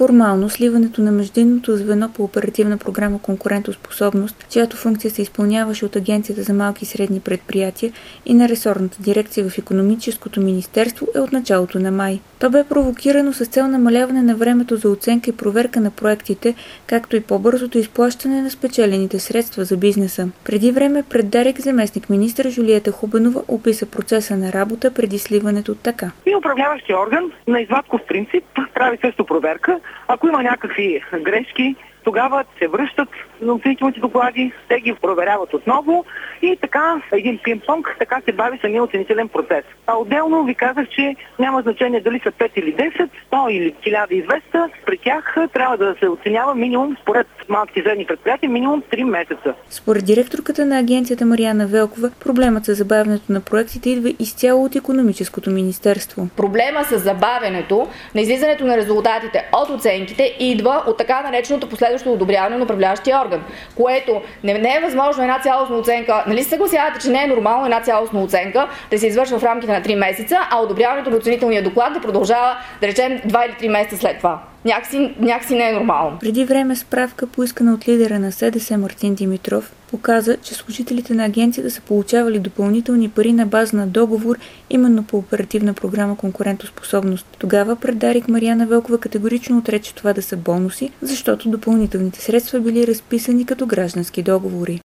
Формално сливането на междинното звено по оперативна програма „Конкурентоспособност“, чиято функция се изпълняваше от Агенцията за малки и средни предприятия и на ресорната дирекция в Икономическото министерство, е от началото на май. То бе провокирано с цел намаляване на времето за оценка и проверка на проектите, както и по-бързото изплащане на спечелените средства за бизнеса. Преди време пред Дарик заместник-министър Жулиета Хубенова описа процеса на работа преди сливането така. И управляващия орган на извадков принцип прави също проверка. Ако има някакви грешки, тогава се връщат на оценителните доклади, те ги проверяват отново и така един пинг-понг, така се бави самия оценителен процес. А отделно ви казах, че няма значение дали са 5 или 10, 100 или 1200, при тях трябва да се оценява минимум, според малките и средни предприятия, минимум 3 месеца. Според директорката на агенцията Мариана Велкова, проблемът с забавянето на проектите идва изцяло от Икономическото министерство. Проблема с забавянето на излизането на резултатите от оценките идва от така нареченото последващо одобряване на управляващия орган, което не е възможно една цялостна оценка. Нали се съгласявате, че не е нормално една цялостна оценка да се извършва в рамките на 3 месеца, а одобряването на оценителния доклад да продължава, да речем, 2 или 3 месеца след това. Някакси не е нормално. Преди време справка, поискана от лидера на СДС Мартин Димитров, показа, че служителите на агенцията са получавали допълнителни пари на база на договор именно по оперативна програма „Конкурентоспособност“. Тогава пред Дарик Мариана Велкова категорично отрече това да са бонуси, защото допълнителните средства били разписани като граждански договори.